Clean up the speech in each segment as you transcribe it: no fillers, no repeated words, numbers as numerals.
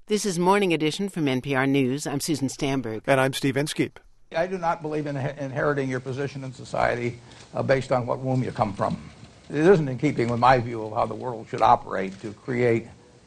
This is Morning Edition from NPR News. I'm Susan Stamberg. And I'm Steve Inskeep. I do not believe in inheriting your position in society based on what womb you come from. It isn't in keeping with my view of how the world should operate to create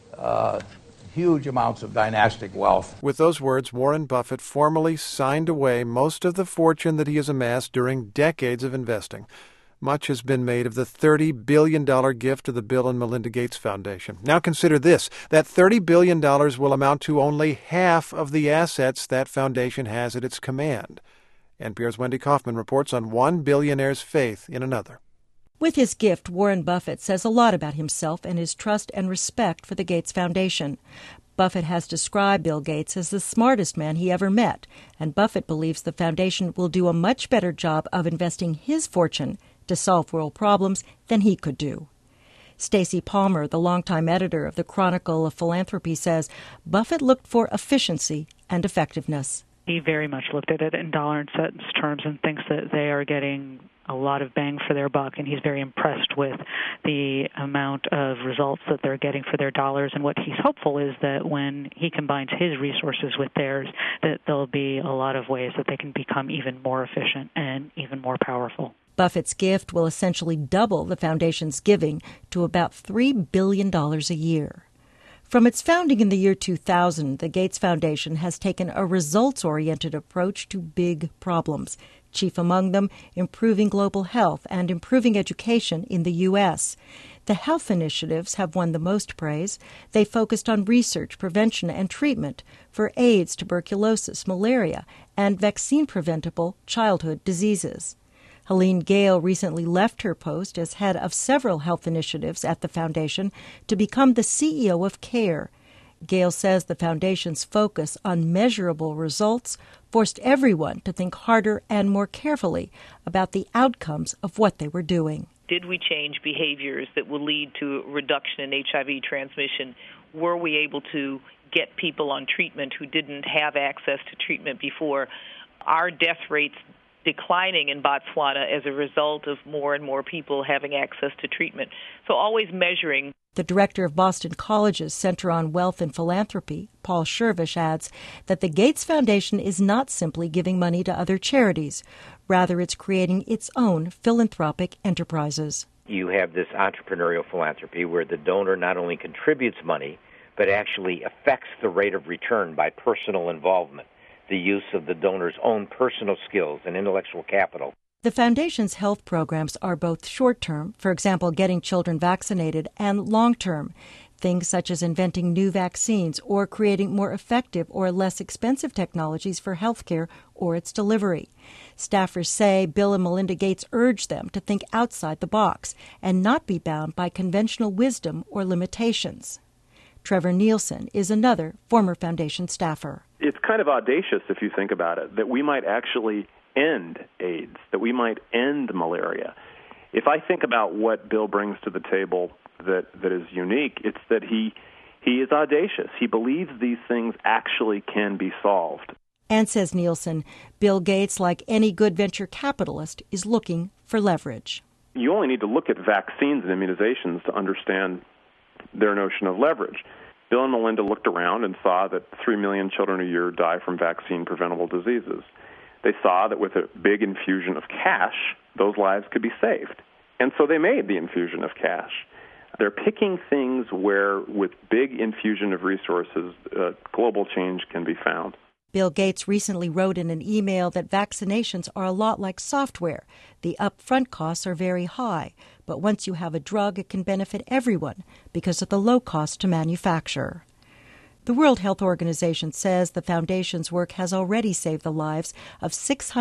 huge amounts of dynastic wealth. With those words, Warren Buffett formally signed away most of the fortune that he has amassed during decades of investing. Much has been made of the $30 billion gift to the Bill and Melinda Gates Foundation. Now consider this. That $30 billion will amount to only half of the assets that foundation has at its command. NPR's Wendy Kaufman reports on one billionaire's faith in another. With his gift, Warren Buffett says a lot about himself and his trust and respect for the Gates Foundation. Buffett has described Bill Gates as the smartest man he ever met, and Buffett believes the foundation will do a much better job of investing his fortune to solve world problems than he could do. Stacey Palmer, the longtime editor of the Chronicle of Philanthropy, says Buffett looked for efficiency and effectiveness. He very much looked at it in dollar and cents terms and thinks that they are getting a lot of bang for their buck, and he's very impressed with the amount of results that they're getting for their dollars. And what he's hopeful is that when he combines his resources with theirs, that there'll be a lot of ways that they can become even more efficient and even more powerful. Buffett's gift will essentially double the foundation's giving to about $3 billion a year. From its founding in the year 2000, the Gates Foundation has taken a results-oriented approach to big problems, chief among them improving global health and improving education in the U.S. The health initiatives have won the most praise. They focused on research, prevention, and treatment for AIDS, tuberculosis, malaria, and vaccine-preventable childhood diseases. Helene Gayle recently left her post as head of several health initiatives at the foundation to become the CEO of CARE. Gayle says the foundation's focus on measurable results forced everyone to think harder and more carefully about the outcomes of what they were doing. Did we change behaviors that will lead to a reduction in HIV transmission? Were we able to get people on treatment who didn't have access to treatment before? Are death rates declining in Botswana as a result of more and more people having access to treatment? So always measuring. The director of Boston College's Center on Wealth and Philanthropy, Paul Shervish, adds that the Gates Foundation is not simply giving money to other charities. Rather, it's creating its own philanthropic enterprises. You have this entrepreneurial philanthropy where the donor not only contributes money, but actually affects the rate of return by personal involvement, the use of the donor's own personal skills and intellectual capital. The foundation's health programs are both short-term, for example, getting children vaccinated, and long-term, things such as inventing new vaccines or creating more effective or less expensive technologies for healthcare or its delivery. Staffers say Bill and Melinda Gates urged them to think outside the box and not be bound by conventional wisdom or limitations. Trevor Nielsen is another former foundation staffer. It's kind of audacious if you think about it, that we might actually end AIDS, that we might end malaria. If I think about what Bill brings to the table that is unique, it's that he is audacious. He believes these things actually can be solved. And, says Nielsen, Bill Gates, like any good venture capitalist, is looking for leverage. You only need to look at vaccines and immunizations to understand their notion of leverage. Bill and Melinda looked around and saw that 3 million children a year die from vaccine-preventable diseases. They saw that with a big infusion of cash, those lives could be saved. And so they made the infusion of cash. They're picking things where, with big infusion of resources, global change can be found. Bill Gates recently wrote in an email that vaccinations are a lot like software. The upfront costs are very high, but once you have a drug, it can benefit everyone because of the low cost to manufacture. The World Health Organization says the foundation's work has already saved the lives of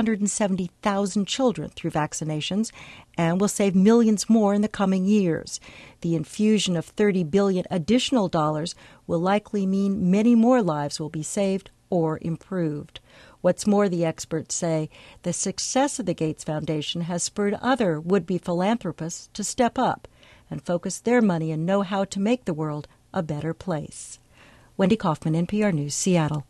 670,000 children through vaccinations and will save millions more in the coming years. The infusion of $30 billion additional dollars will likely mean many more lives will be saved or improved. What's more, the experts say, the success of the Gates Foundation has spurred other would-be philanthropists to step up and focus their money and know-how to make the world a better place. Wendy Kaufman, NPR News, Seattle.